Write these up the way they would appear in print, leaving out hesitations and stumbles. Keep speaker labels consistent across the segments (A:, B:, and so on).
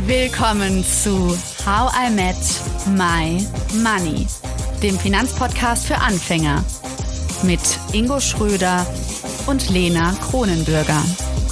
A: Willkommen zu How I Met My Money, dem Finanzpodcast für Anfänger mit Ingo Schröder und Lena Kronenbürger.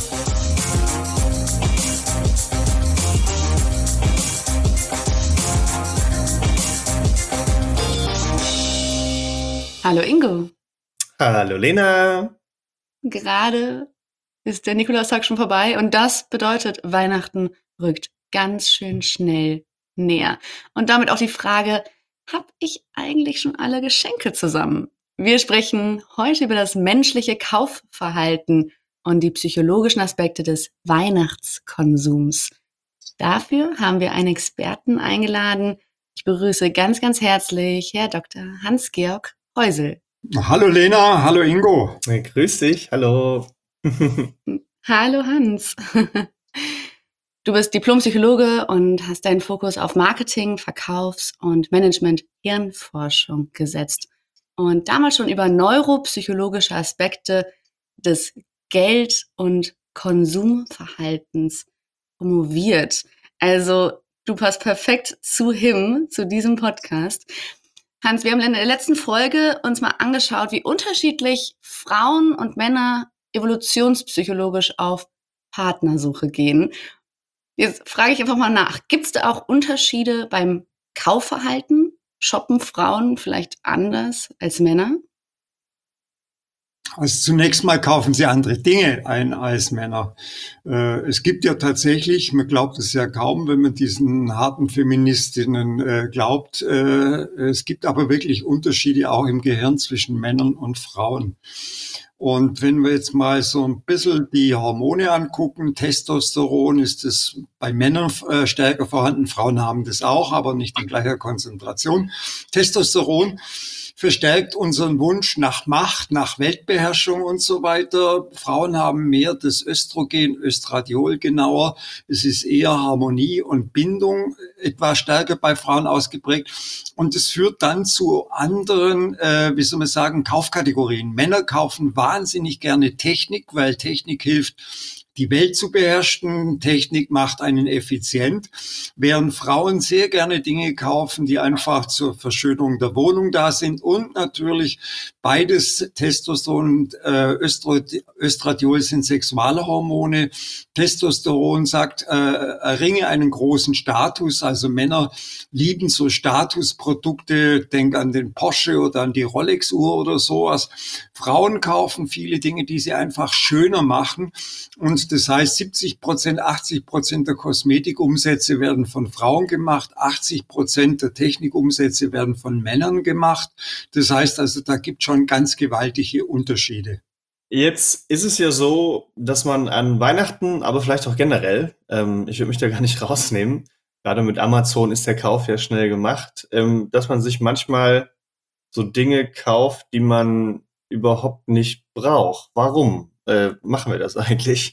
A: Hallo Ingo.
B: Hallo Lena.
A: Gerade ist der Nikolaustag schon vorbei und das bedeutet, Weihnachten rückt ganz schön schnell näher. Und damit auch die Frage, habe ich eigentlich schon alle Geschenke zusammen? Wir sprechen heute über das menschliche Kaufverhalten und die psychologischen Aspekte des Weihnachtskonsums. Dafür haben wir einen Experten eingeladen. Ich begrüße ganz, ganz herzlich Herr Dr. Hans-Georg Heusel.
C: Hallo Lena, hallo Ingo.
B: Grüß dich, hallo.
A: Hallo Hans. Du bist Diplompsychologe und hast deinen Fokus auf Marketing, Verkaufs- und Management-Hirnforschung gesetzt und damals schon über neuropsychologische Aspekte des Geld- und Konsumverhaltens promoviert. Also du passt perfekt zu diesem Podcast. Hans, wir haben in der letzten Folge uns mal angeschaut, wie unterschiedlich Frauen und Männer evolutionspsychologisch auf Partnersuche gehen. Jetzt frage ich einfach mal nach, gibt es da auch Unterschiede beim Kaufverhalten? Shoppen Frauen vielleicht anders als Männer?
C: Also zunächst mal kaufen sie andere Dinge ein als Männer. Es gibt ja tatsächlich, man glaubt es ja kaum, wenn man diesen harten Feministinnen glaubt, es gibt aber wirklich Unterschiede auch im Gehirn zwischen Männern und Frauen. Und wenn wir jetzt mal so ein bisschen die Hormone angucken, Testosteron ist es bei Männern stärker vorhanden, Frauen haben das auch, aber nicht in gleicher Konzentration. Testosteron verstärkt unseren Wunsch nach Macht, nach Weltbeherrschung und so weiter. Frauen haben mehr das Östrogen, Östradiol genauer. Es ist eher Harmonie und Bindung etwas stärker bei Frauen ausgeprägt. Und es führt dann zu anderen, Kaufkategorien. Männer kaufen wahnsinnig gerne Technik, weil Technik hilft, die Welt zu beherrschen. Technik macht einen effizient, während Frauen sehr gerne Dinge kaufen, die einfach zur Verschönerung der Wohnung da sind. Und natürlich beides, Testosteron und Östradiol sind Sexualhormone. Testosteron sagt, erringe einen großen Status. Also Männer lieben so Statusprodukte, denk an den Porsche oder an die Rolex-Uhr oder sowas. Frauen kaufen viele Dinge, die sie einfach schöner machen. Und das heißt, 70%, 80% der Kosmetikumsätze werden von Frauen gemacht, 80% der Technikumsätze werden von Männern gemacht. Das heißt also, da gibt es schon ganz gewaltige Unterschiede.
B: Jetzt ist es ja so, dass man an Weihnachten, aber vielleicht auch generell, ich würde mich da gar nicht rausnehmen, gerade mit Amazon ist der Kauf ja schnell gemacht, dass man sich manchmal so Dinge kauft, die man überhaupt nicht braucht. Warum machen wir das eigentlich?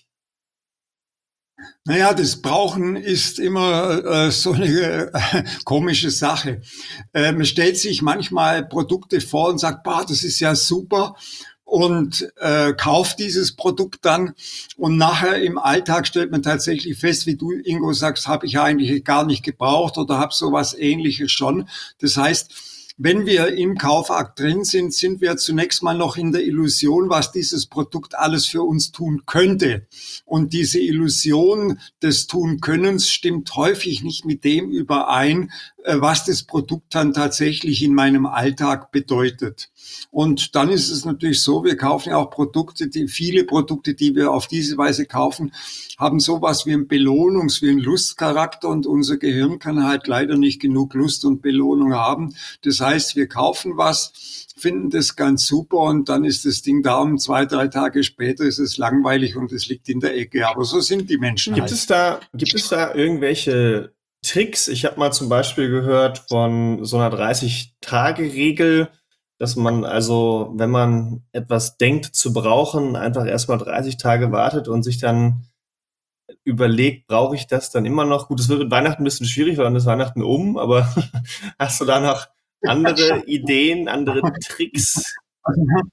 C: Naja, das Brauchen ist immer so eine komische Sache. Man stellt sich manchmal Produkte vor und sagt, bah, das ist ja super, und kauft dieses Produkt dann. Und nachher im Alltag stellt man tatsächlich fest, wie du, Ingo, sagst, habe ich ja eigentlich gar nicht gebraucht oder habe sowas Ähnliches schon. Das heißt, wenn wir im Kaufakt drin sind, sind wir zunächst mal noch in der Illusion, was dieses Produkt alles für uns tun könnte. Und diese Illusion des Tun-Könnens stimmt häufig nicht mit dem überein, was das Produkt dann tatsächlich in meinem Alltag bedeutet. Und dann ist es natürlich so, wir kaufen ja auch viele Produkte, die wir auf diese Weise kaufen, haben sowas wie einen wie einen Lustcharakter, und unser Gehirn kann halt leider nicht genug Lust und Belohnung haben. Das heißt, wir kaufen was, finden das ganz super, und dann ist das Ding da, und 2-3 Tage später ist es langweilig und es liegt in der Ecke. Aber so sind die Menschen
B: Gibt es da irgendwelche Tricks? Ich habe mal zum Beispiel gehört von so einer 30-Tage-Regel, dass man also, wenn man etwas denkt zu brauchen, einfach erstmal 30 Tage wartet und sich dann überlegt, brauche ich das dann immer noch? Gut, es wird mit Weihnachten ein bisschen schwierig, weil dann ist Weihnachten aber hast du da noch andere Ideen, andere Tricks?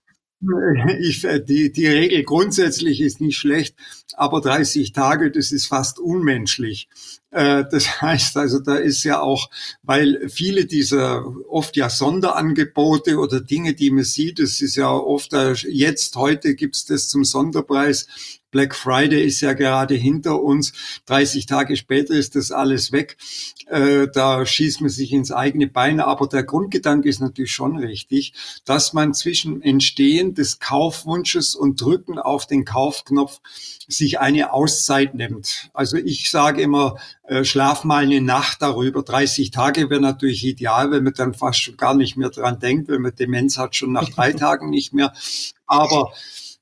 C: Die Regel grundsätzlich ist nicht schlecht, aber 30 Tage, das ist fast unmenschlich. Das heißt also, da ist ja auch, weil viele dieser oft ja Sonderangebote oder Dinge, die man sieht, das ist ja oft, heute gibt's das zum Sonderpreis. Black Friday ist ja gerade hinter uns. 30 Tage später ist das alles weg. Da schießt man sich ins eigene Bein. Aber der Grundgedanke ist natürlich schon richtig, dass man zwischen Entstehen des Kaufwunsches und Drücken auf den Kaufknopf sich eine Auszeit nimmt. Also ich sage immer, schlaf mal eine Nacht darüber. 30 Tage wäre natürlich ideal, wenn man dann fast schon gar nicht mehr dran denkt, wenn man Demenz hat, schon nach 3 Tagen nicht mehr. Aber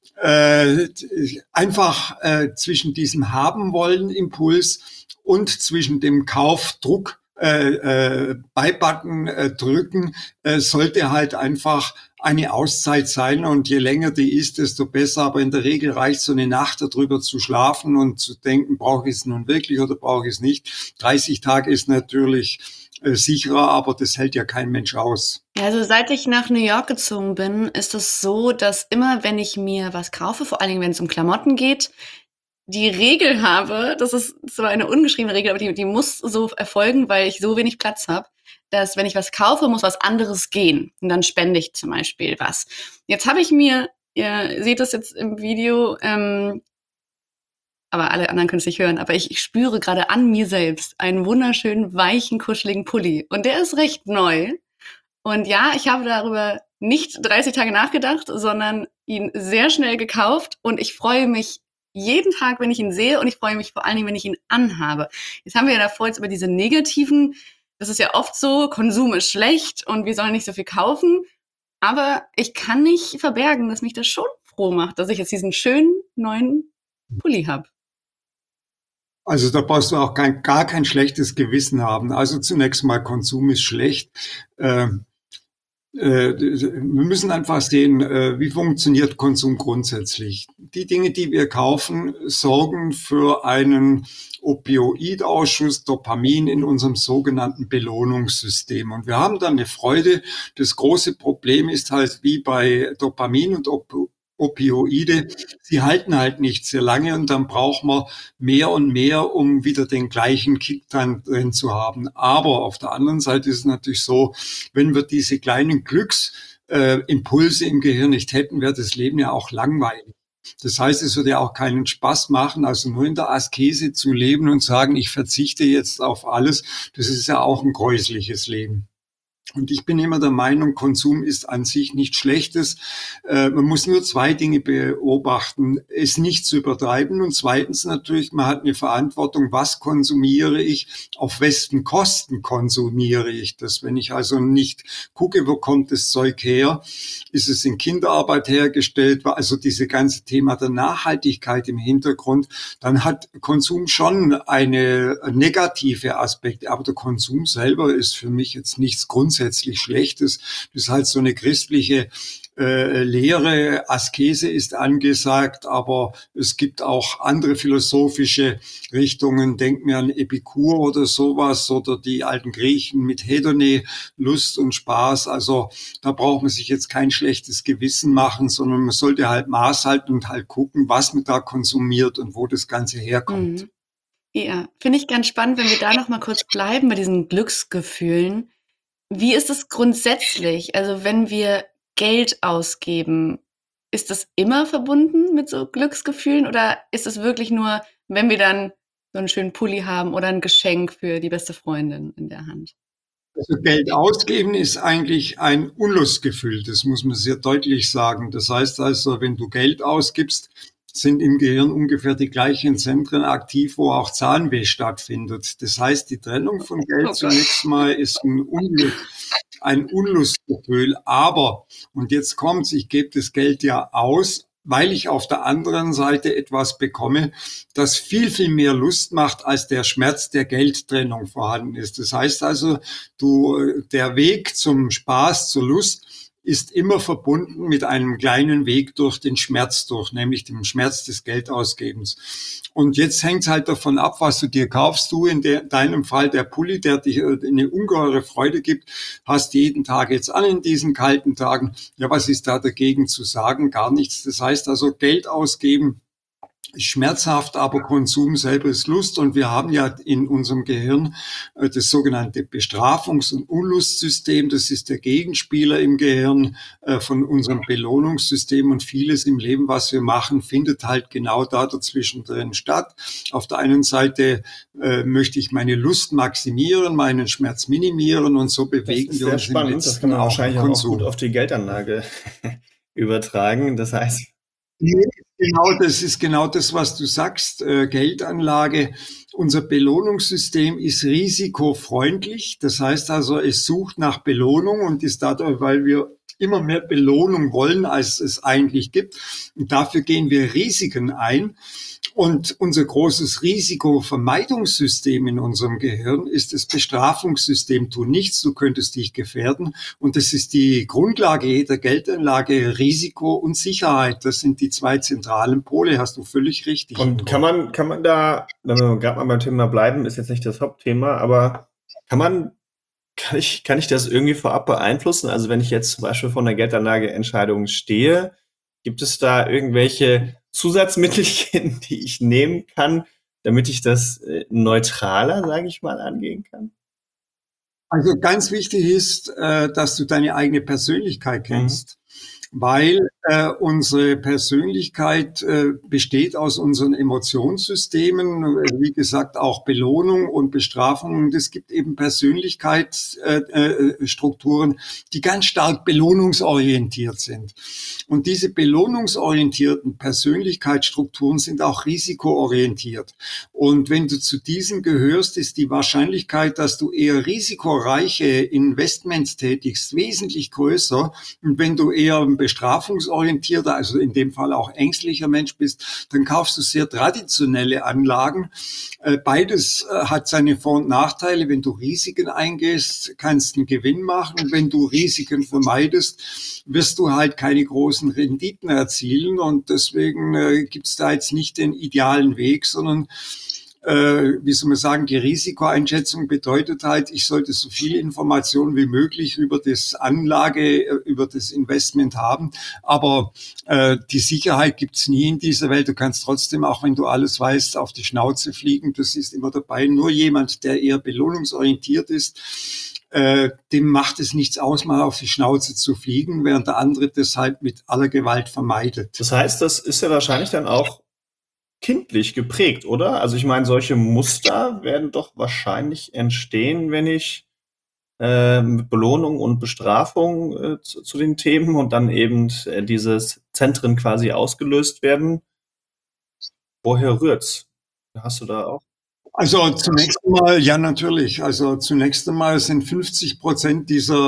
C: einfach zwischen diesem Haben-Wollen-Impuls und zwischen dem Kaufdruck Buy-Button drücken, sollte halt einfach eine Auszeit sein, und je länger die ist, desto besser. Aber in der Regel reicht so eine Nacht darüber zu schlafen und zu denken, brauche ich es nun wirklich oder brauche ich es nicht. 30 Tage ist natürlich sicherer, aber das hält ja kein Mensch aus.
A: Also seit ich nach New York gezogen bin, ist es so, dass immer, wenn ich mir was kaufe, vor allen Dingen, wenn es um Klamotten geht, die Regel habe, das ist zwar eine ungeschriebene Regel, aber die muss so erfolgen, weil ich so wenig Platz habe, dass wenn ich was kaufe, muss was anderes gehen. Und dann spende ich zum Beispiel was. Jetzt habe ich mir, ihr seht das jetzt im Video, aber alle anderen können es nicht hören, aber ich spüre gerade an mir selbst einen wunderschönen, weichen, kuscheligen Pulli. Und der ist recht neu. Und ja, ich habe darüber nicht 30 Tage nachgedacht, sondern ihn sehr schnell gekauft. Und ich freue mich jeden Tag, wenn ich ihn sehe. Und ich freue mich vor allen Dingen, wenn ich ihn anhabe. Jetzt haben wir ja davor jetzt über diese negativen, das ist ja oft so, Konsum ist schlecht und wir sollen nicht so viel kaufen. Aber ich kann nicht verbergen, dass mich das schon froh macht, dass ich jetzt diesen schönen neuen Pulli habe.
C: Also da brauchst du auch gar kein schlechtes Gewissen haben. Also zunächst mal, Konsum ist schlecht. Wir müssen einfach sehen, wie funktioniert Konsum grundsätzlich. Die Dinge, die wir kaufen, sorgen für einen Opioidausschuss, Dopamin in unserem sogenannten Belohnungssystem. Und wir haben dann eine Freude. Das große Problem ist halt, wie bei Dopamin und Opioide, sie halten halt nicht sehr lange, und dann braucht man mehr und mehr, um wieder den gleichen Kick dann drin zu haben. Aber auf der anderen Seite ist es natürlich so, wenn wir diese kleinen Glücksimpulse im Gehirn nicht hätten, wäre das Leben ja auch langweilig. Das heißt, es würde ja auch keinen Spaß machen, also nur in der Askese zu leben und sagen, ich verzichte jetzt auf alles. Das ist ja auch ein gräusliches Leben. Und ich bin immer der Meinung, Konsum ist an sich nichts Schlechtes. Man muss nur 2 Dinge beobachten: es nicht zu übertreiben, und zweitens natürlich, man hat eine Verantwortung, was konsumiere ich, auf wessen Kosten konsumiere ich das. Wenn ich also nicht gucke, wo kommt das Zeug her, ist es in Kinderarbeit hergestellt, also diese ganze Thema der Nachhaltigkeit im Hintergrund, dann hat Konsum schon eine negative Aspekte, aber der Konsum selber ist für mich jetzt nichts grundsätzlich Schlechtes. Das ist halt so eine christliche Lehre, Askese ist angesagt, aber es gibt auch andere philosophische Richtungen. Denkt mir an Epikur oder sowas, oder die alten Griechen mit Hedone, Lust und Spaß. Also da braucht man sich jetzt kein schlechtes Gewissen machen, sondern man sollte halt Maß halten und halt gucken, was man da konsumiert und wo das Ganze herkommt.
A: Mhm. Ja, finde ich ganz spannend, wenn wir da noch mal kurz bleiben bei diesen Glücksgefühlen. Wie ist es grundsätzlich? Also wenn wir Geld ausgeben, ist das immer verbunden mit so Glücksgefühlen, oder ist es wirklich nur, wenn wir dann so einen schönen Pulli haben oder ein Geschenk für die beste Freundin in der Hand?
C: Also Geld ausgeben ist eigentlich ein Unlustgefühl, das muss man sehr deutlich sagen. Das heißt also, wenn du Geld ausgibst, sind im Gehirn ungefähr die gleichen Zentren aktiv, wo auch Zahnweh stattfindet. Das heißt, die Trennung von
A: Oh
C: Geld
A: Gott.
C: zunächst mal ist ein Unlustgefühl. Aber, und jetzt kommt's, ich gebe das Geld ja aus, weil ich auf der anderen Seite etwas bekomme, das viel, viel mehr Lust macht, als der Schmerz der Geldtrennung vorhanden ist. Das heißt also, der Weg zum Spaß, zur Lust, ist immer verbunden mit einem kleinen Weg durch den Schmerz durch, nämlich dem Schmerz des Geldausgebens. Und jetzt hängt es halt davon ab, was du dir kaufst. Du in deinem Fall der Pulli, der dir eine ungeheure Freude gibt, hast jeden Tag jetzt an in diesen kalten Tagen. Ja, was ist da dagegen zu sagen? Gar nichts. Das heißt also, Geld ausgeben ist schmerzhaft, aber Konsum selber ist Lust. Und wir haben ja in unserem Gehirn das sogenannte Bestrafungs- und Unlustsystem. Das ist der Gegenspieler im Gehirn von unserem Belohnungssystem. Und vieles im Leben, was wir machen, findet halt genau da dazwischen drin statt. Auf der einen Seite möchte ich meine Lust maximieren, meinen Schmerz minimieren, und so bewegen wir uns im letzten
B: Das kann man
C: auch
B: wahrscheinlich
C: im
B: auch
C: Konsum.
B: gut auf die Geldanlage übertragen. Das heißt,
C: Das ist genau das, was du sagst. Geldanlage. Unser Belohnungssystem ist risikofreundlich. Das heißt also, es sucht nach Belohnung und ist dadurch, weil wir immer mehr Belohnung wollen, als es eigentlich gibt. Und dafür gehen wir Risiken ein. Und unser großes Risikovermeidungssystem in unserem Gehirn ist das Bestrafungssystem. Tu nichts, du könntest dich gefährden. Und das ist die Grundlage jeder Geldanlage, Risiko und Sicherheit. Das sind die zwei zentralen Pole, hast du völlig richtig.
B: Und kann man da, wenn wir gerade mal beim Thema bleiben, ist jetzt nicht das Hauptthema, aber kann ich das irgendwie vorab beeinflussen? Also wenn ich jetzt zum Beispiel vor einer Geldanlageentscheidung stehe, gibt es da irgendwelche Zusatzmittelchen, die ich nehmen kann, damit ich das neutraler, sage ich mal, angehen kann?
C: Also ganz wichtig ist, dass du deine eigene Persönlichkeit kennst, weil unsere Persönlichkeit besteht aus unseren Emotionssystemen, wie gesagt auch Belohnung und Bestrafung. Und es gibt eben Persönlichkeitsstrukturen, die ganz stark belohnungsorientiert sind. Und diese belohnungsorientierten Persönlichkeitsstrukturen sind auch risikoorientiert. Und wenn du zu diesen gehörst, ist die Wahrscheinlichkeit, dass du eher risikoreiche Investments tätigst, wesentlich größer. Und wenn du eher bestrafungsorientierter, also in dem Fall auch ängstlicher Mensch bist, dann kaufst du sehr traditionelle Anlagen. Beides hat seine Vor- und Nachteile. Wenn du Risiken eingehst, kannst du einen Gewinn machen. Wenn du Risiken vermeidest, wirst du halt keine großen Renditen erzielen. Und deswegen gibt es da jetzt nicht den idealen Weg, sondern wie soll man sagen, die Risikoeinschätzung bedeutet halt, ich sollte so viel Information wie möglich über das über das Investment haben. Aber die Sicherheit gibt's nie in dieser Welt. Du kannst trotzdem, auch wenn du alles weißt, auf die Schnauze fliegen. Das ist immer dabei. Nur jemand, der eher belohnungsorientiert ist, dem macht es nichts aus, mal auf die Schnauze zu fliegen, während der andere das halt mit aller Gewalt vermeidet.
B: Das heißt, das ist ja wahrscheinlich dann auch kindlich geprägt, oder? Also ich meine, solche Muster werden doch wahrscheinlich entstehen, wenn ich mit Belohnung und Bestrafung zu den Themen und dann eben diese Zentren quasi ausgelöst werden. Woher rührt's? Hast du da auch?
C: Also zunächst einmal, ja natürlich. Also zunächst einmal sind 50%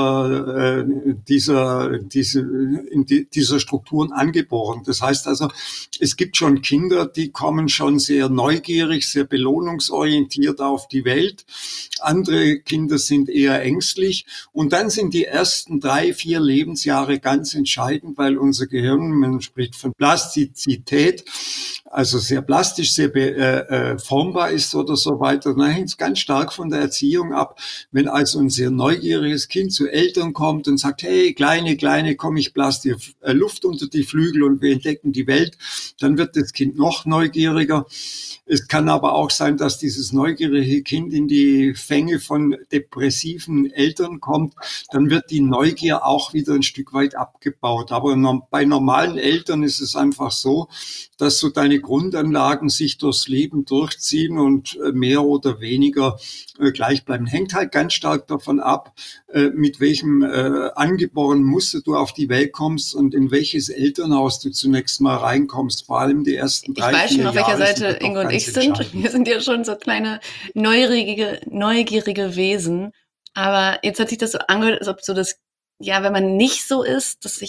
C: dieser Strukturen angeboren. Das heißt also, es gibt schon Kinder, die kommen schon sehr neugierig, sehr belohnungsorientiert auf die Welt. Andere Kinder sind eher ängstlich. Und dann sind die ersten 3, 4 Lebensjahre ganz entscheidend, weil unser Gehirn, man spricht von Plastizität, also sehr plastisch, sehr formbar ist oder so weiter. Dann hängt es ganz stark von der Erziehung ab. Wenn also ein sehr neugieriges Kind zu Eltern kommt und sagt, hey, Kleine, komm, ich blas dir Luft unter die Flügel und wir entdecken die Welt, dann wird das Kind noch neugieriger. Es kann aber auch sein, dass dieses neugierige Kind in die Fänge von depressiven Eltern kommt. Dann wird die Neugier auch wieder ein Stück weit abgebaut. Aber bei normalen Eltern ist es einfach so, dass so deine Grundanlagen sich durchs Leben durchziehen und mehr oder weniger gleich bleiben. Hängt halt ganz stark davon ab, mit welchem angeborenen Muster du auf die Welt kommst und in welches Elternhaus du zunächst mal reinkommst. Vor allem die ersten 3, 4 Jahre.
A: Ich weiß schon, auf welcher Seite Ingo und ich sind. Wir sind ja schon so kleine neugierige Wesen. Aber jetzt hat sich das so angehört, als ob so das, ja, wenn man nicht so ist, dass sich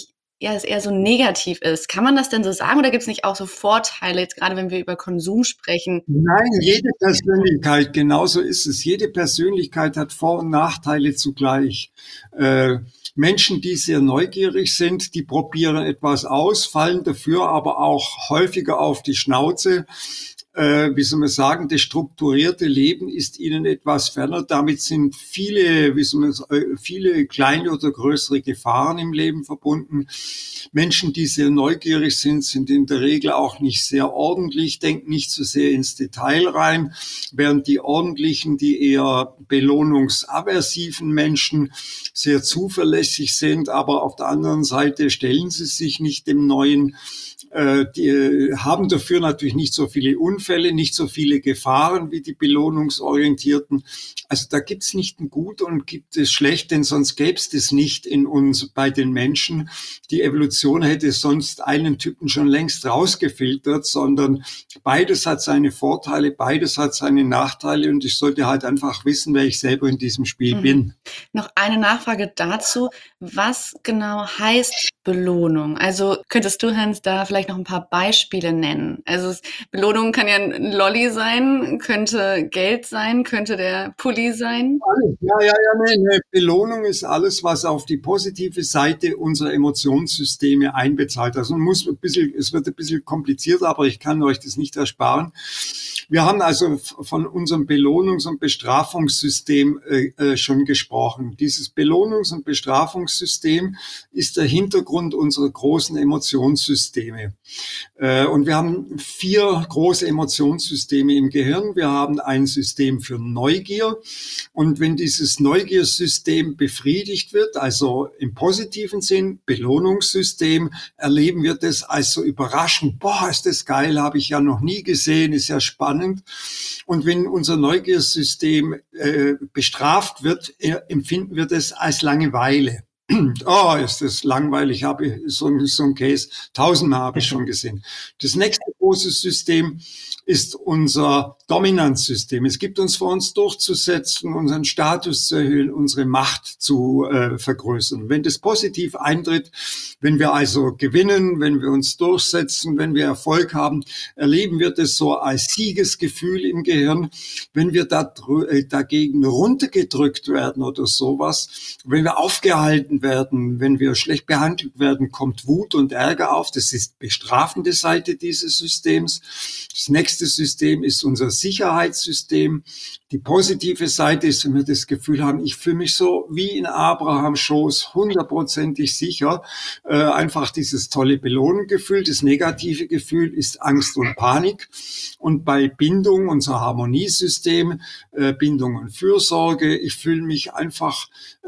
A: ja, es eher so negativ ist. Kann man das denn so sagen oder gibt es nicht auch so Vorteile, jetzt gerade wenn wir über Konsum sprechen?
C: Nein, jede Persönlichkeit, genauso ist es. Jede Persönlichkeit hat Vor- und Nachteile zugleich. Äh, Menschen, die sehr neugierig sind, die probieren etwas aus, fallen dafür aber auch häufiger auf die Schnauze. Wie soll man sagen, das strukturierte Leben ist ihnen etwas ferner. Damit sind viele, viele kleine oder größere Gefahren im Leben verbunden. Menschen, die sehr neugierig sind, sind in der Regel auch nicht sehr ordentlich, denken nicht so sehr ins Detail rein, während die ordentlichen, die eher belohnungsaversiven Menschen sehr zuverlässig sind, aber auf der anderen Seite stellen sie sich nicht dem Neuen. Die haben dafür natürlich nicht so viele Unfälle, nicht so viele Gefahren wie die Belohnungsorientierten. Also da gibt's nicht ein Gut und gibt es schlecht, denn sonst gäbe es das nicht in uns bei den Menschen. Die Evolution hätte sonst einen Typen schon längst rausgefiltert, sondern beides hat seine Vorteile, beides hat seine Nachteile und ich sollte halt einfach wissen, wer ich selber in diesem Spiel bin.
A: Noch eine Nachfrage dazu. Was genau heißt Belohnung? Also könntest du, Hans, da vielleicht noch ein paar Beispiele nennen? Also Belohnung kann ja ein Lolli sein, könnte Geld sein, könnte der Pulli sein.
C: Nee. Belohnung ist alles, was auf die positive Seite unserer Emotionssysteme einbezahlt. Also es wird ein bisschen komplizierter, aber ich kann euch das nicht ersparen. Wir haben also von unserem Belohnungs- und Bestrafungssystem schon gesprochen. Dieses Belohnungs- und Bestrafungssystem ist der Hintergrund unserer großen Emotionssysteme. Und wir haben 4 große Emotionssysteme im Gehirn. Wir haben ein System für Neugier. Und wenn dieses Neugiersystem befriedigt wird, also im positiven Sinn, Belohnungssystem, erleben wir das als so überraschend. Boah, ist das geil, habe ich ja noch nie gesehen, ist ja spannend. Und wenn unser Neugiersystem bestraft wird, empfinden wir das als Langeweile. Oh, ist das langweilig, habe so ein Case, 1000-mal habe ich schon gesehen. Das nächste große System ist unser Dominanzsystem. Es gibt uns vor, uns durchzusetzen, unseren Status zu erhöhen, unsere Macht zu vergrößern. Wenn das positiv eintritt, wenn wir also gewinnen, wenn wir uns durchsetzen, wenn wir Erfolg haben, erleben wir das so als Siegesgefühl im Gehirn. Wenn wir dagegen runtergedrückt werden oder sowas, wenn wir aufgehalten werden, wenn wir schlecht behandelt werden, kommt Wut und Ärger auf. Das ist die bestrafende Seite dieses Systems. Das nächste System ist unser Sicherheitssystem. Die positive Seite ist, wenn wir das Gefühl haben, ich fühle mich so wie in Abrahams Schoß, 100%ig sicher. Einfach dieses tolle Belohnungsgefühl. Das negative Gefühl ist Angst und Panik. Und bei Bindung, unser Harmoniesystem, Bindung und Fürsorge, ich fühle mich einfach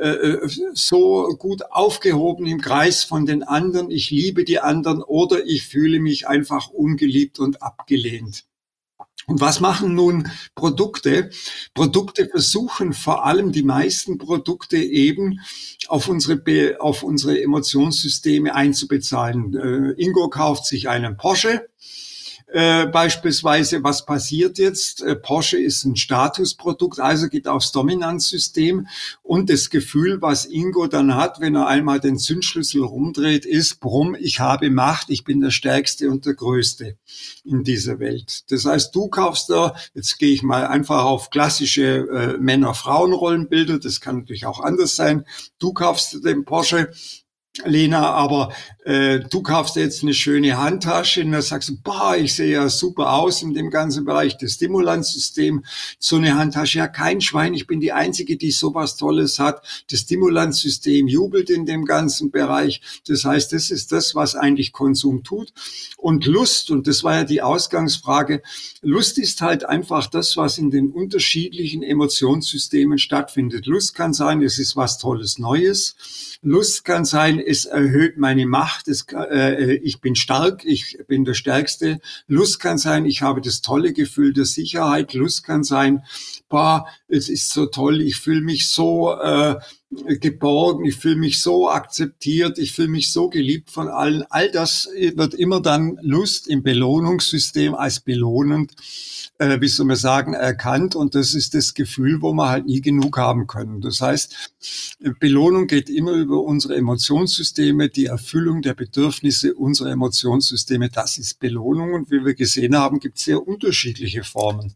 C: so gut aufgehoben im Kreis von den anderen. Ich liebe die anderen oder ich fühle mich einfach ungeliebt und abgelehnt. Und was machen nun Produkte? Produkte versuchen vor allem die meisten Produkte eben auf unsere Emotionssysteme einzubezahlen. Ingo kauft sich einen Porsche. Beispielsweise, was passiert jetzt? Porsche ist ein Statusprodukt, also geht aufs Dominanzsystem und das Gefühl, was Ingo dann hat, wenn er einmal den Zündschlüssel rumdreht, ist, brumm, ich habe Macht, ich bin der Stärkste und der Größte in dieser Welt. Das heißt, du kaufst da, jetzt gehe ich mal einfach auf klassische Männer-Frauen-Rollenbilder, das kann natürlich auch anders sein, du kaufst den Porsche, Lena, aber du kaufst jetzt eine schöne Handtasche und dann sagst du, boah, ich sehe ja super aus in dem ganzen Bereich. Das Stimulanzsystem, so eine Handtasche, ja kein Schwein, ich bin die Einzige, die sowas Tolles hat. Das Stimulanzsystem jubelt in dem ganzen Bereich. Das heißt, das ist das, was eigentlich Konsum tut. Und Lust, und das war ja die Ausgangsfrage, Lust ist halt einfach das, was in den unterschiedlichen Emotionssystemen stattfindet. Lust kann sein, es ist was Tolles Neues. Lust kann sein, es erhöht meine Macht, ich bin stark, ich bin der Stärkste. Lust kann sein, ich habe das tolle Gefühl der Sicherheit. Lust kann sein, boah, es ist so toll, ich fühle mich so geborgen, ich fühle mich so akzeptiert, ich fühle mich so geliebt von allen. All das wird immer dann Lust im Belohnungssystem als belohnend, wie soll man sagen, erkannt. Und das ist das Gefühl, wo wir halt nie genug haben können. Das heißt, Belohnung geht immer über unsere Emotionssysteme, die Erfüllung der Bedürfnisse unserer Emotionssysteme. Das ist Belohnung. Und wie wir gesehen haben, gibt es sehr unterschiedliche Formen.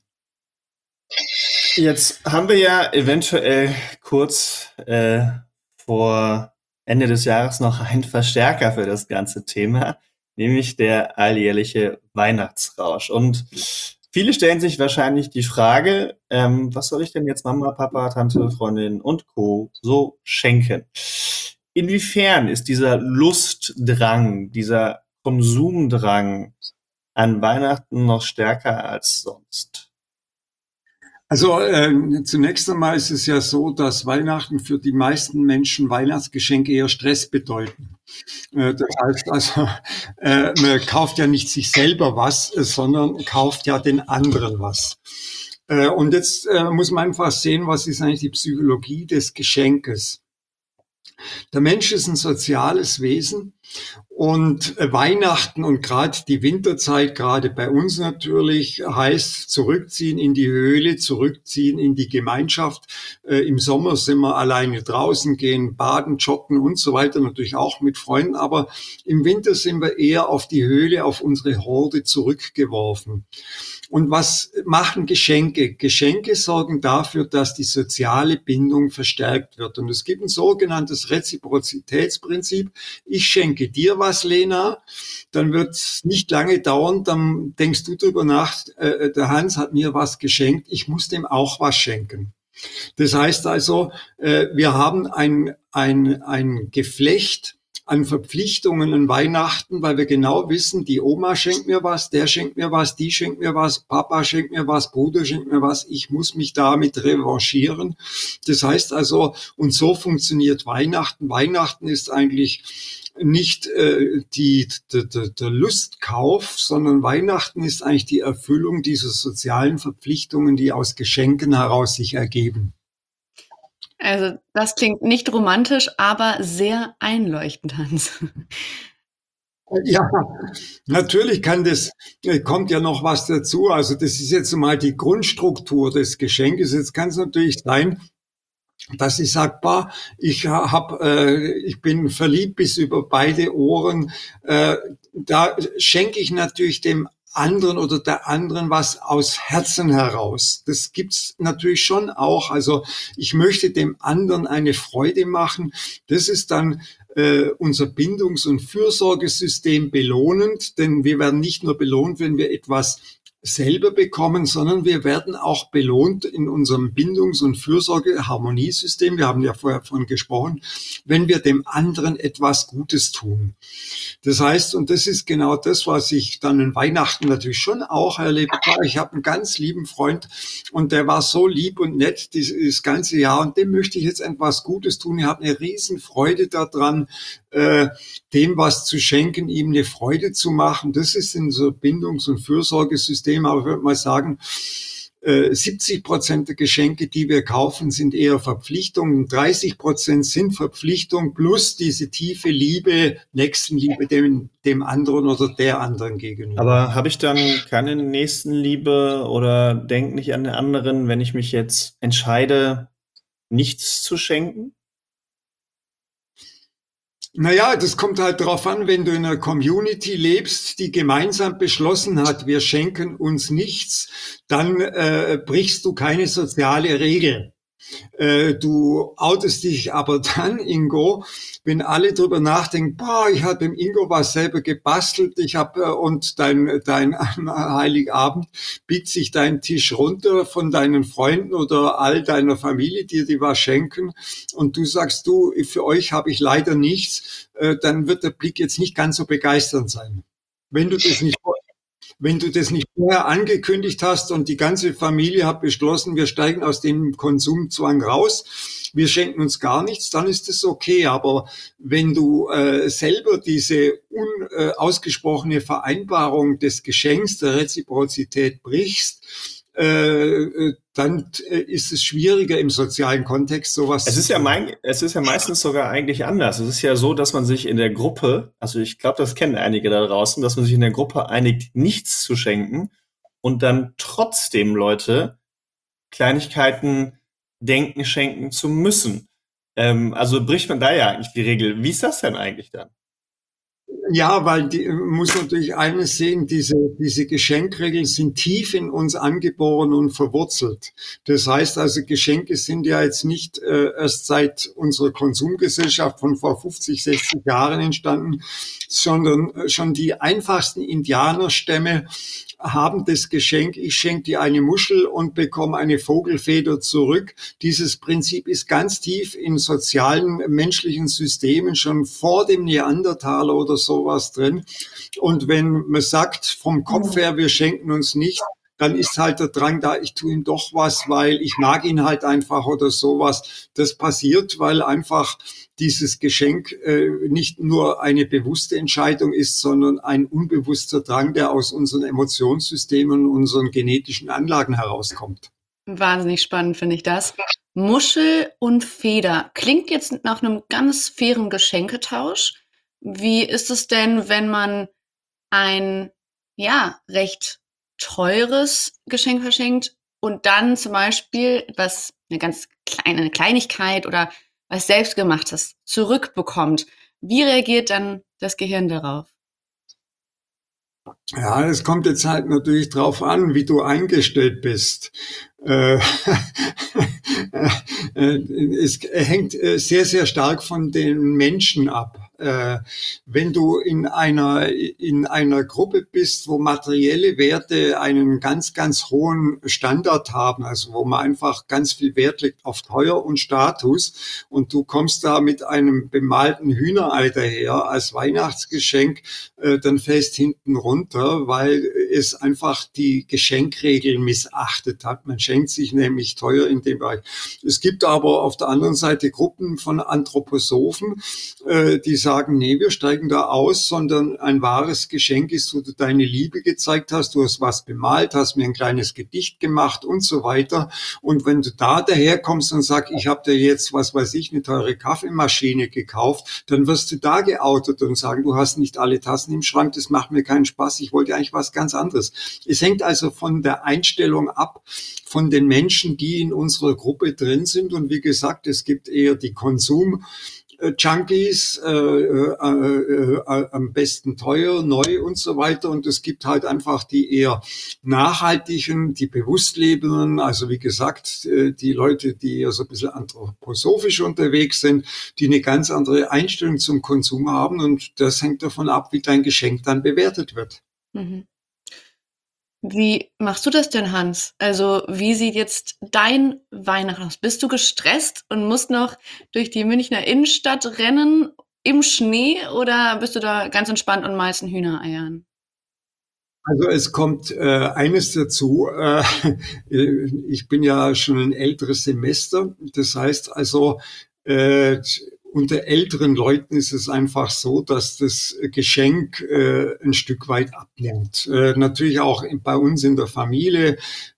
B: Jetzt haben wir ja eventuell kurz vor Ende des Jahres noch einen Verstärker für das ganze Thema, nämlich der alljährliche Weihnachtsrausch. Und viele stellen sich wahrscheinlich die Frage, was soll ich denn jetzt Mama, Papa, Tante, Freundin und Co. so schenken? Inwiefern ist dieser Lustdrang, dieser Konsumdrang an Weihnachten noch stärker als sonst?
C: Also zunächst einmal ist es ja so, dass Weihnachten für die meisten Menschen Weihnachtsgeschenke eher Stress bedeuten. Das heißt also, man kauft ja nicht sich selber was, sondern kauft ja den anderen was. Und jetzt muss man einfach sehen, was ist eigentlich die Psychologie des Geschenkes. Der Mensch ist ein soziales Wesen und Weihnachten und gerade die Winterzeit, gerade bei uns natürlich, heißt zurückziehen in die Höhle, zurückziehen in die Gemeinschaft. Im Sommer sind wir alleine draußen, gehen baden, joggen und so weiter, natürlich auch mit Freunden, aber im Winter sind wir eher auf die Höhle, auf unsere Horde zurückgeworfen. Und was machen Geschenke? Geschenke sorgen dafür, dass die soziale Bindung verstärkt wird. Und es gibt ein sogenanntes Reziprozitätsprinzip. Ich schenke dir was, Lena, dann wird es nicht lange dauern, dann denkst du drüber nach, der Hans hat mir was geschenkt, ich muss dem auch was schenken. Das heißt also, wir haben ein Geflecht an Verpflichtungen an Weihnachten, weil wir genau wissen, die Oma schenkt mir was, der schenkt mir was, die schenkt mir was, Papa schenkt mir was, Bruder schenkt mir was, ich muss mich damit revanchieren. Das heißt also, und so funktioniert Weihnachten. Weihnachten ist eigentlich nicht der Lustkauf, sondern Weihnachten ist eigentlich die Erfüllung dieser sozialen Verpflichtungen, die aus Geschenken heraus sich ergeben.
A: Also das klingt nicht romantisch, aber sehr einleuchtend, Hans.
C: Ja, natürlich kommt ja noch was dazu. Also das ist jetzt mal die Grundstruktur des Geschenkes. Jetzt kann es natürlich sein, dass ich sage, ich bin verliebt bis über beide Ohren. Da schenke ich natürlich dem anderen oder der anderen was aus Herzen heraus. Das gibt's natürlich schon auch. Also ich möchte dem anderen eine Freude machen. Das ist dann unser Bindungs- und Fürsorgesystem belohnend, denn wir werden nicht nur belohnt, wenn wir etwas selber bekommen, sondern wir werden auch belohnt in unserem Bindungs- und Fürsorge-Harmoniesystem. Wir haben ja vorher davon gesprochen, wenn wir dem anderen etwas Gutes tun. Das heißt, und das ist genau das, was ich dann in Weihnachten natürlich schon auch erlebt habe. Ich habe einen ganz lieben Freund und der war so lieb und nett das ganze Jahr und dem möchte ich jetzt etwas Gutes tun. Ich habe eine riesen Freude daran, dem was zu schenken, ihm eine Freude zu machen. Das ist in so Bindungs- und Fürsorgesystem. Aber ich würde mal sagen, 70% der Geschenke, die wir kaufen, sind eher Verpflichtungen. 30% sind Verpflichtung plus diese tiefe Liebe, Nächstenliebe dem anderen oder der anderen gegenüber.
B: Aber habe ich dann keine Nächstenliebe oder denke nicht an den anderen, wenn ich mich jetzt entscheide, nichts zu schenken?
C: Naja, das kommt halt darauf an, wenn du in einer Community lebst, die gemeinsam beschlossen hat, wir schenken uns nichts, dann brichst du keine soziale Regel. Du outest dich aber dann, Ingo, wenn alle drüber nachdenken, ich habe dem Ingo was selber gebastelt, und dein Heiligabend biegt sich dein Tisch runter von deinen Freunden oder all deiner Familie, die was schenken und du sagst, für euch habe ich leider nichts, dann wird der Blick jetzt nicht ganz so begeisternd sein. Wenn du das nicht vorher angekündigt hast und die ganze Familie hat beschlossen, wir steigen aus dem Konsumzwang raus, wir schenken uns gar nichts, dann ist das okay. Aber wenn du selber diese unausgesprochene Vereinbarung des Geschenks, der Reziprozität brichst, dann ist es schwieriger im sozialen Kontext sowas
B: Es
C: zu
B: ist ja
C: tun.
B: es ist ja meistens sogar eigentlich anders. Es ist ja so, dass man sich in der Gruppe, also ich glaube, das kennen einige da draußen, dass man sich in der Gruppe einigt, nichts zu schenken und dann trotzdem Leute Kleinigkeiten denken, schenken zu müssen. Also bricht man da ja eigentlich die Regel. Wie ist das denn eigentlich dann?
C: Ja, weil die muss natürlich eines sehen, diese Geschenkregeln sind tief in uns angeboren und verwurzelt. Das heißt also, Geschenke sind ja jetzt nicht erst seit unserer Konsumgesellschaft von vor 50, 60 Jahren entstanden, sondern schon die einfachsten Indianerstämme haben das Geschenk, ich schenke dir eine Muschel und bekomme eine Vogelfeder zurück. Dieses Prinzip ist ganz tief in sozialen menschlichen Systemen schon vor dem Neandertaler oder sowas drin. Und wenn man sagt, vom Kopf her, wir schenken uns nicht, dann ist halt der Drang da, ich tue ihm doch was, weil ich mag ihn halt einfach oder sowas. Das passiert, weil einfach dieses Geschenk nicht nur eine bewusste Entscheidung ist, sondern ein unbewusster Drang, der aus unseren Emotionssystemen und unseren genetischen Anlagen herauskommt.
A: Wahnsinnig spannend finde ich das. Muschel und Feder klingt jetzt nach einem ganz fairen Geschenketausch. Wie ist es denn, wenn man ein, ja, recht teures Geschenk verschenkt und dann zum Beispiel etwas, eine ganz kleine Kleinigkeit oder was Selbstgemachtes zurückbekommt? Wie reagiert dann das Gehirn darauf?
C: Ja, es kommt jetzt halt natürlich drauf an, wie du eingestellt bist. Äh, Es hängt sehr, sehr stark von den Menschen ab. Wenn du in einer Gruppe bist, wo materielle Werte einen ganz, ganz hohen Standard haben, also wo man einfach ganz viel Wert legt auf Teuer und Status, und du kommst da mit einem bemalten Hühnerei daher als Weihnachtsgeschenk, dann fällst hinten runter, weil es einfach die Geschenkregeln missachtet hat. Man schenkt sich nämlich teuer in dem Bereich. Es gibt aber auf der anderen Seite Gruppen von Anthroposophen, die sagen, nee, wir steigen da aus, sondern ein wahres Geschenk ist, wo du deine Liebe gezeigt hast, du hast was bemalt, hast mir ein kleines Gedicht gemacht und so weiter. Und wenn du da daherkommst und sagst, ich habe dir jetzt, was weiß ich, eine teure Kaffeemaschine gekauft, dann wirst du da geoutet und sagen, du hast nicht alle Tassen im Schrank, das macht mir keinen Spaß, ich wollte eigentlich was ganz anderes. Es hängt also von der Einstellung ab, von den Menschen, die in unserer Gruppe drin sind. Und wie gesagt, es gibt eher die Junkies, am besten teuer, neu und so weiter. Und es gibt halt einfach die eher nachhaltigen, die bewusst lebenden, also wie gesagt, die Leute, die eher so ein bisschen anthroposophisch unterwegs sind, die eine ganz andere Einstellung zum Konsum haben. Und das hängt davon ab, wie dein Geschenk dann bewertet wird.
A: Mhm. Wie machst du das denn, Hans? Also, wie sieht jetzt dein Weihnachten aus? Bist du gestresst und musst noch durch die Münchner Innenstadt rennen im Schnee oder bist du da ganz entspannt und malst in Hühnereiern?
C: Also es kommt eines dazu. Ich bin ja schon ein älteres Semester. Das heißt also, äh, unter älteren Leuten ist es einfach so, dass das Geschenk ein Stück weit abnimmt. Natürlich auch bei uns in der Familie.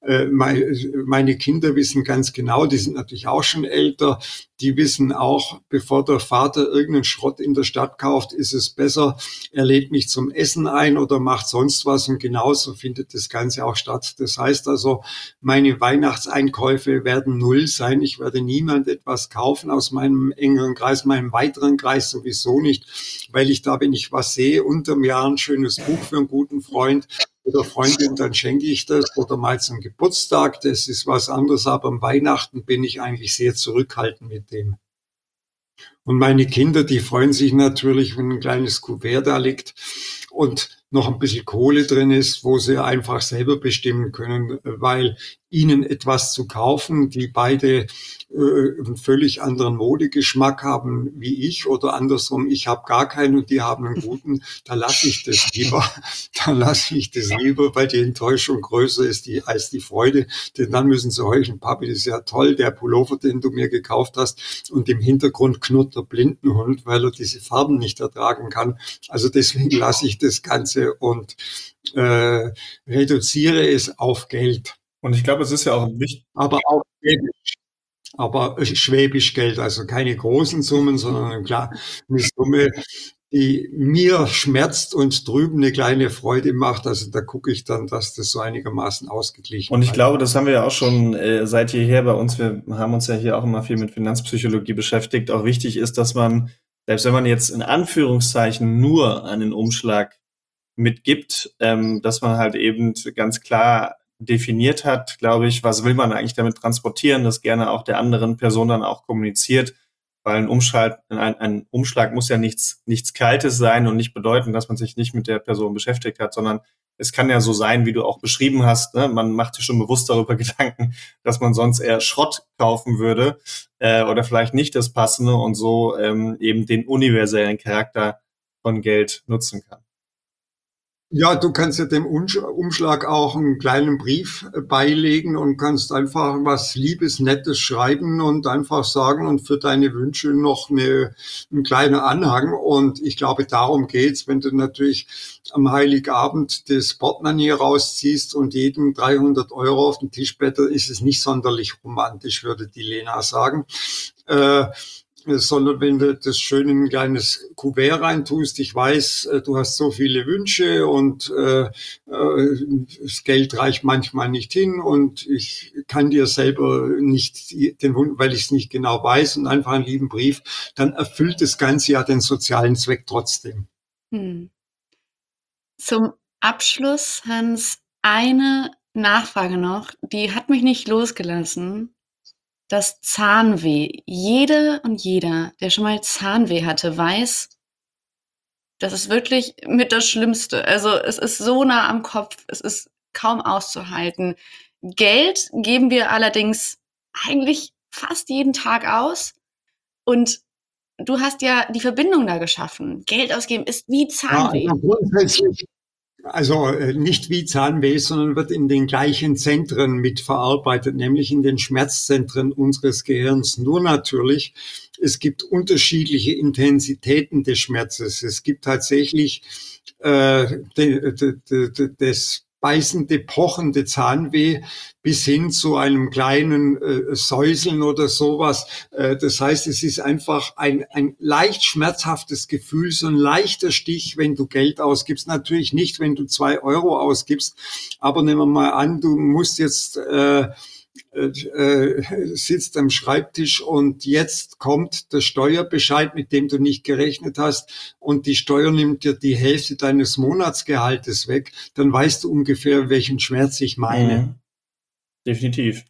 C: Meine Kinder wissen ganz genau, die sind natürlich auch schon älter. Die wissen auch, bevor der Vater irgendeinen Schrott in der Stadt kauft, ist es besser, er lädt mich zum Essen ein oder macht sonst was. Und genauso findet das Ganze auch statt. Das heißt also, meine Weihnachtseinkäufe werden null sein. Ich werde niemand etwas kaufen aus meinem engeren Kreis, meinem weiteren Kreis sowieso nicht, weil ich da, wenn ich was sehe, unterm Jahr ein schönes Buch für einen guten Freund oder Freundin, dann schenke ich das, oder mal zum Geburtstag, das ist was anderes, aber am Weihnachten bin ich eigentlich sehr zurückhaltend mit dem. Und meine Kinder, die freuen sich natürlich, wenn ein kleines Kuvert da liegt und noch ein bisschen Kohle drin ist, wo sie einfach selber bestimmen können, weil ihnen etwas zu kaufen, die beide einen völlig anderen Modegeschmack haben wie ich, oder andersrum, ich habe gar keinen und die haben einen guten, da lasse ich das lieber. Dann lasse ich das lieber, weil die Enttäuschung größer ist als die Freude. Denn dann müssen sie heucheln, Papi, das ist ja toll, der Pullover, den du mir gekauft hast, und im Hintergrund knurrt der Blindenhund, weil er diese Farben nicht ertragen kann. Also deswegen lasse ich das Ganze und reduziere es auf Geld.
B: Und ich glaube, es ist ja auch wichtig.
C: Aber auch schwäbisch Geld, also keine großen Summen, sondern klar eine Summe, die mir schmerzt und drüben eine kleine Freude macht. Also da gucke ich dann, dass das so einigermaßen ausgeglichen
B: Und ich
C: bleibt.
B: glaube, das haben wir ja auch schon seit jeher bei uns. Wir haben uns ja hier auch immer viel mit Finanzpsychologie beschäftigt. Auch wichtig ist, dass man, selbst wenn man jetzt in Anführungszeichen nur einen Umschlag mitgibt, dass man halt eben ganz klar definiert hat, glaube ich, was will man eigentlich damit transportieren, das gerne auch der anderen Person dann auch kommuniziert, weil ein Umschlag muss ja nichts Kaltes sein und nicht bedeuten, dass man sich nicht mit der Person beschäftigt hat, sondern es kann ja so sein, wie du auch beschrieben hast, ne? Man macht sich schon bewusst darüber Gedanken, dass man sonst eher Schrott kaufen würde oder vielleicht nicht das Passende und so eben den universellen Charakter von Geld nutzen kann.
C: Ja, du kannst ja dem Umschlag auch einen kleinen Brief beilegen und kannst einfach was Liebes, Nettes schreiben und einfach sagen und für deine Wünsche noch einen kleinen Anhang. Und ich glaube, darum geht's, wenn du natürlich am Heiligabend das Portemonnaie rausziehst und jedem 300 Euro auf den Tisch bettelst, ist es nicht sonderlich romantisch, würde die Lena sagen. Sondern wenn du das schön in ein kleines Kuvert reintust, ich weiß, du hast so viele Wünsche und das Geld reicht manchmal nicht hin und ich kann dir selber nicht den Wunsch, weil ich es nicht genau weiß, und einfach einen lieben Brief, dann erfüllt das Ganze ja den sozialen Zweck trotzdem.
A: Zum Abschluss, Hans, eine Nachfrage noch, die hat mich nicht losgelassen. Das Zahnweh. Jede und jeder, der schon mal Zahnweh hatte, weiß, das ist wirklich mit das Schlimmste. Also es ist so nah am Kopf, es ist kaum auszuhalten. Geld geben wir allerdings eigentlich fast jeden Tag aus. Und du hast ja die Verbindung da geschaffen. Geld ausgeben ist wie Zahnweh.
C: Ja, grundsätzlich. Also nicht wie Zahnweh, sondern wird in den gleichen Zentren mitverarbeitet, nämlich in den Schmerzzentren unseres Gehirns. Nur natürlich, es gibt unterschiedliche Intensitäten des Schmerzes. Es gibt tatsächlich das beißende, pochende Zahnweh bis hin zu einem kleinen Säuseln oder sowas. Das heißt, es ist einfach ein leicht schmerzhaftes Gefühl, so ein leichter Stich, wenn du Geld ausgibst. Natürlich nicht, wenn du 2 Euro ausgibst, aber nehmen wir mal an, du musst jetzt sitzt am Schreibtisch und jetzt kommt der Steuerbescheid, mit dem du nicht gerechnet hast, und die Steuer nimmt dir die Hälfte deines Monatsgehaltes weg, dann weißt du ungefähr, welchen Schmerz ich meine.
B: Definitiv.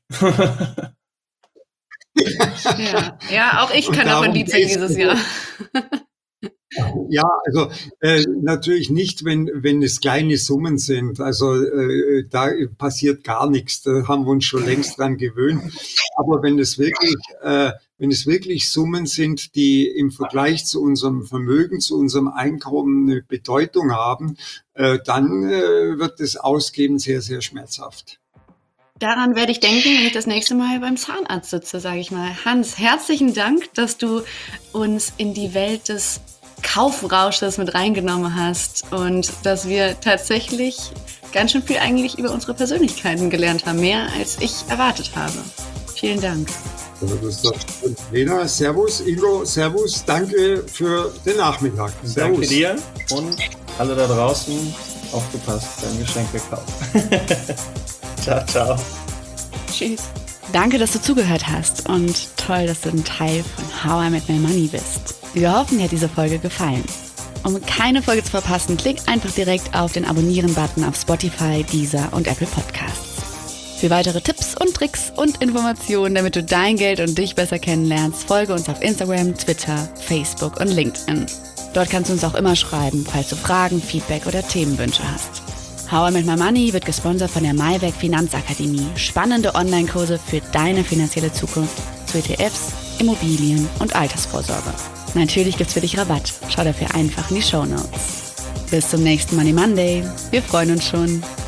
A: Ja, auch ich kann davon Lied singen dieses Jahr.
C: Ja, also natürlich nicht, wenn es kleine Summen sind. Also da passiert gar nichts. Da haben wir uns schon längst dran gewöhnt. Aber wenn es wirklich Summen sind, die im Vergleich zu unserem Vermögen, zu unserem Einkommen eine Bedeutung haben, dann wird das Ausgeben sehr, sehr schmerzhaft.
A: Daran werde ich denken, wenn ich das nächste Mal beim Zahnarzt sitze, sage ich mal. Hans, herzlichen Dank, dass du uns in die Welt des Kaufrausches mit reingenommen hast und dass wir tatsächlich ganz schön viel eigentlich über unsere Persönlichkeiten gelernt haben, mehr als ich erwartet habe. Vielen Dank.
C: Also das ist doch schön. Lena, servus, Ingo, servus, danke für den Nachmittag. Servus.
B: Danke dir und alle da draußen, aufgepasst, dein Geschenk gekauft. Ciao, ciao.
A: Tschüss. Danke, dass du zugehört hast und toll, dass du ein Teil von How I Made My Money bist. Wir hoffen, dir hat diese Folge gefallen. Um keine Folge zu verpassen, klick einfach direkt auf den Abonnieren-Button auf Spotify, Deezer und Apple Podcasts. Für weitere Tipps und Tricks und Informationen, damit du dein Geld und dich besser kennenlernst, folge uns auf Instagram, Twitter, Facebook und LinkedIn. Dort kannst du uns auch immer schreiben, falls du Fragen, Feedback oder Themenwünsche hast. How I Made My Money wird gesponsert von der Maiwerk Finanzakademie. Spannende Online-Kurse für deine finanzielle Zukunft zu ETFs, Immobilien und Altersvorsorge. Natürlich gibt's für dich Rabatt. Schau dafür einfach in die Shownotes. Bis zum nächsten Money Monday. Wir freuen uns schon.